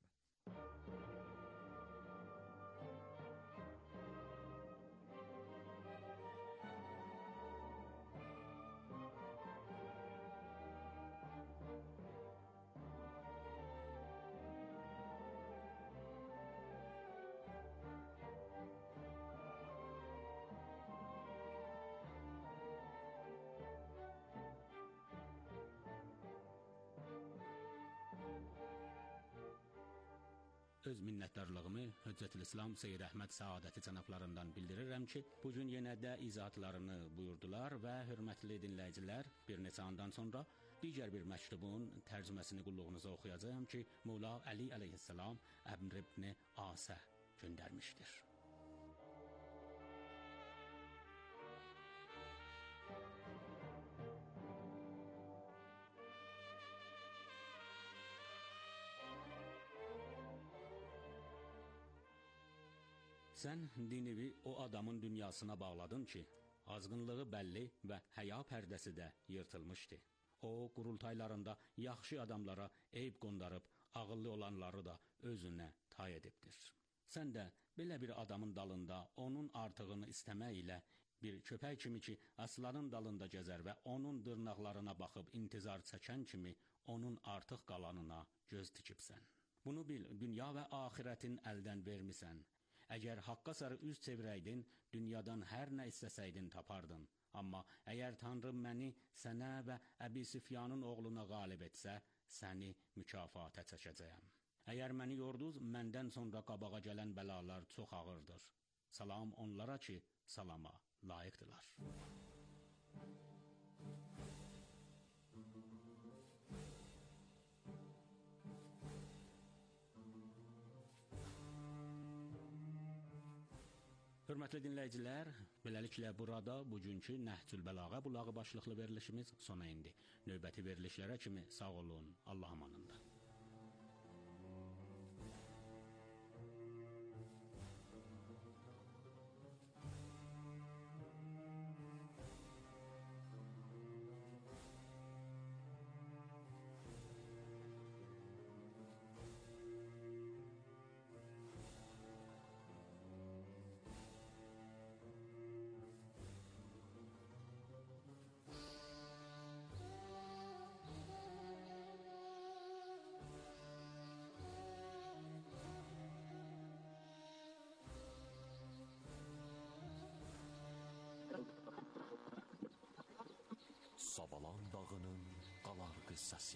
Öz minnətdarlığımı Hüccətülislam Seyid Əhməd Səadəti cənablarından bildirirəm ki, bugün yenə də izahatlarını buyurdular və hörmətli dinləyicilər, bir neçə andan sonra digər bir məktubun tərcüməsini qulluğunuza oxuyacağım ki, Mola Əli əleyhissalam Əmr ibn Asə göndərmişdir. Sən dinivi o adamın dünyasına bağladın ki, azğınlığı bəlli və həya pərdəsi də yırtılmışdı. O, qurultaylarında yaxşı adamlara eyb qondarıb, ağıllı olanları da özünə tay edibdir. Sən də belə bir adamın dalında onun artığını istəmək ilə bir köpək kimi ki, aslanın dalında gəzər və onun dırnaqlarına baxıb intizar çəkən kimi onun artıq qalanına göz tikibsən. Bunu bil, dünya və axirətin əldən vermisən. Əgər haqqa sarı üz çevirəydin, dünyadan hər nə istəsəydin tapardın. Amma əgər Tanrım məni sənə və Əbi Süfyanın oğluna qalib etsə, səni mükafata çəkəcəyəm. Əgər məni yorduz, məndən sonra qabağa gələn bəlalar çox ağırdır. Salam onlara ki, salama layiqdırlar. Hörmətli dinləyicilər, beləliklə burada bugünkü Nəhcül Bəlağə bulağı başlıqlı verilişimiz sona indi. Növbəti verilişlərə kimi sağ olun, Allah amanında. Savalan dağının qalar qıssası.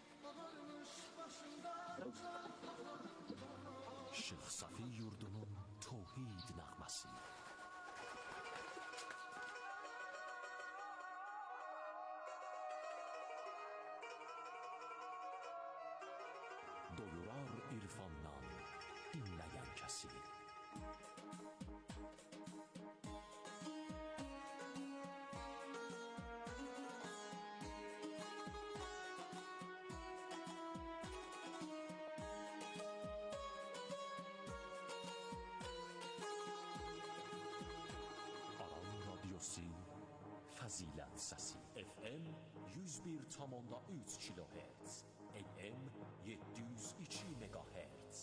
Şeyx Safi yurdunun tövhid nəğməsi. Doyurar irfandan dinləyən kəsi. Fəzilət səsi. FM 101,3 kHz, AM 702 MHz.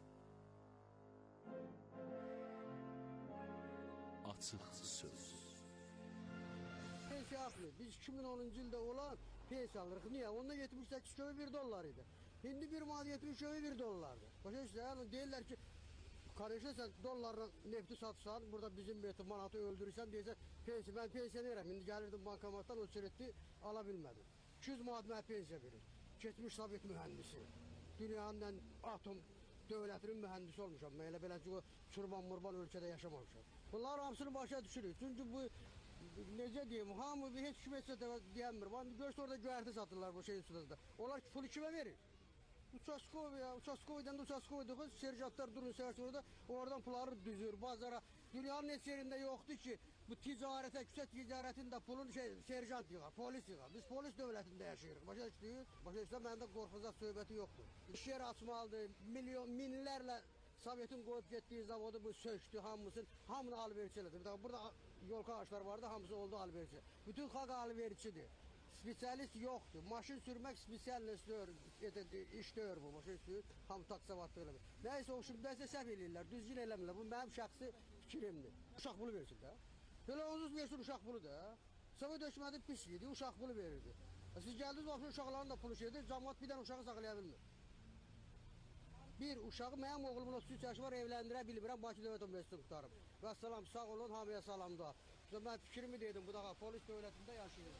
Açıq söz. Pensiya haqlı. Biz 2010-cu ildə olan pensiya alırıq. Niyə? Onda 78 köy $1 idi. İndi 1 manat 70 köy $1. Başa düşürsən? Deyirlər ki, kardeşler sen dollarla nefti satsan, burada bizim manatı öldürürsen deyirsən, pensiya, ben pensiyonerim. İndi gəlirdim bankomatdan o çürətdi, alabilmədim. 200 manat mənə pensiya verir. Geçmiş Sovet mühəndisi. Dünyanın atom dövlətinin mühəndisi olmuşam. Mən elə beləcə o çurban-murban ölkədə yaşamamışam. Bunlar hamısını başa düşürük. Çünki bu, necə deyim, hamı heç kim etsə deyəmir. Görsə orada göyərti satırlar bu şeyin üstündə. Onlar pulu kimə verir? Uçaskovy'dan da Uçaskovy'da serjantlar durun seversin oradan pulları düzür bazara. Dünyanın heç yerində yoxdur ki bu ticarete, küçük ticaretinde pulun serjant yığar, polis yığar. Biz polis dövlətində yaşayırıq. Başa düşdük. Başa düşsən məndə qorxacaq söhbəti yoxdur. İş yeri açmalıdır. Minlərlə Sovetin qoyub getdiyi zavodu bu söktü hamısını, hamını alverçilədir. Burada yolka ağaçlar vardı, hamısı oldu alverçi. Bütün xalq alverçidir. Spesialist yoxdur. Maşın sürmək spesialist iş deyir bu. Maşın sürür, hamı taksavatda eləmir. Nəysə o şimdi nəsə səhv eləyirlər, düzgün eləmirlər. Bu mənim şəxsi fikrimdir. Uşaq pulu versin də. Belə onsuz versin uşaq pulu da. Sovet hökuməti pis idi, uşaq pulu verirdi. Siz gəldiniz baxın uşaqların da pulu şeydir, cəmaat bir dənə uşağı saxlaya bilmir. Bir uşağı mənim oğlumun 33 yaşı var, evləndirə bilmirəm, Bakı Dövlət Universitetini qutarım. Və salam, sağ olun, hamıya salamda. Mən fikrimi dedim, bu da polis dövlətində yaşayır.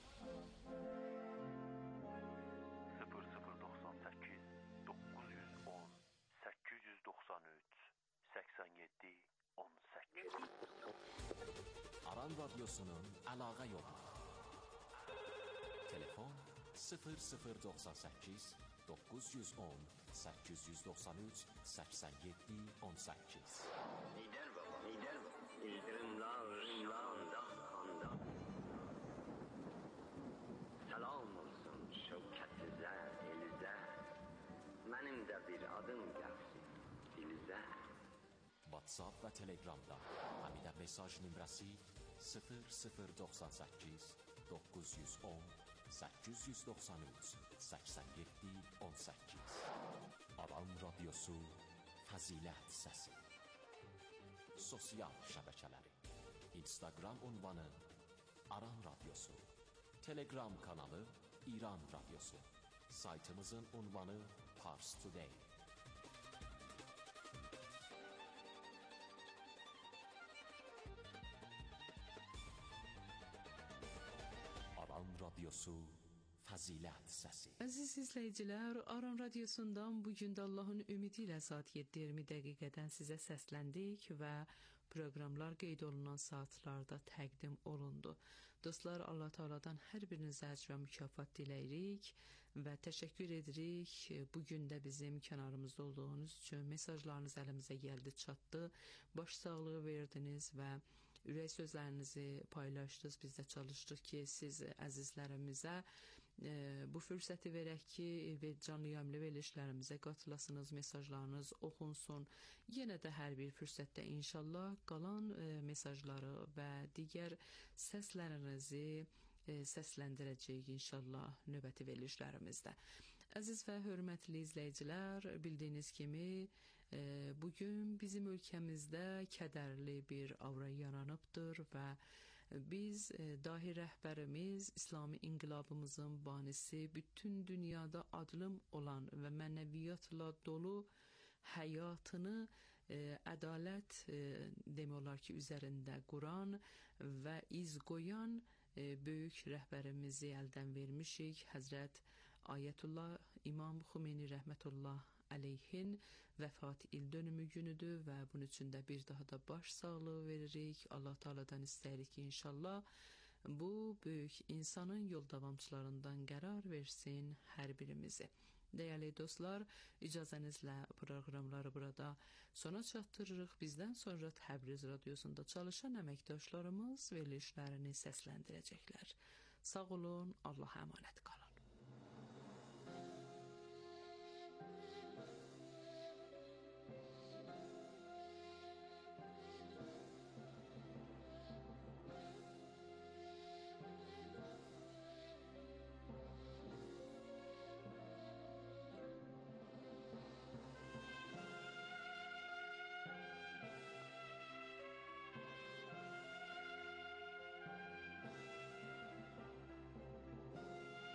0098 910 893 87 18 Aran Radyosu'nun əlaqə yolu. Telefon 0098 910 893 87 18 Lider baba, lider baba. İldırımlarında kanda. Selam olsun şevketize, elize. Benim de bir adım gelsin dilize. Və WhatsApp və Telegramda həmidə mesaj nömrəsi 0098 910 893 87 18. Aran Radyosu Fəzilət Səsi. Sosial şəbəkələri: Instagram ünvanı Aran Radyosu, Telegram kanalı İran Radyosu, saytımızın ünvanı Pars Today. Aran Radyosu Fəzilət Səsi. Əziz izləyicilər, Aran Radyosundan bugün də Allahın ümidi ilə saat 7:20 dəqiqədən sizə səsləndik və proqramlar qeyd olunan saatlarda təqdim olundu. Dostlar, Allah Teala'dan hər birinizə əcr və mükafat diləyirik və təşəkkür edirik. Bugün də bizim kənarımızda olduğunuz üçün mesajlarınız əlimizə gəldi, çatdı. Baş sağlığı verdiniz və ürək sözlərinizi paylaşdınız. Biz də çalışdıq ki, siz əzizlərimizə bu fürsəti verək ki, canlı yayımlı verilişlərimizə qatılasınız, mesajlarınız oxunsun. Yenə də hər bir fürsətdə inşallah qalan mesajları və digər səslərinizi səsləndirəcəyik inşallah növbəti verilişlərimizdə. Əziz və hörmətli izləyicilər, bildiyiniz kimi bugün bizim ölkəmizdə kədərli bir avra yaranıbdır və biz dahi rəhbərimiz, İslami inqilabımızın banisi, bütün dünyada adlım olan və mənəviyyatla dolu həyatını ədalət demək olar ki, üzərində quran və iz qoyan böyük rəhbərimizi əldən vermişik. Həzrət Ayətullah İmam Xümeyni rəhmətullah əleyhin vəfat il dönümü günüdür və bunun üçün də bir daha da baş sağlığı veririk. Allah Teala'dan istəyirik ki, inşallah bu böyük insanın yol davamçılarından qərar versin hər birimizi. Dəyərli dostlar, icazənizlə proqramları burada sona çatdırırıq. Bizdən sonra Təbriz Radyosunda çalışan əməkdaşlarımız verilişlərini səsləndirəcəklər. Sağ olun, Allah'a əmanət qalın.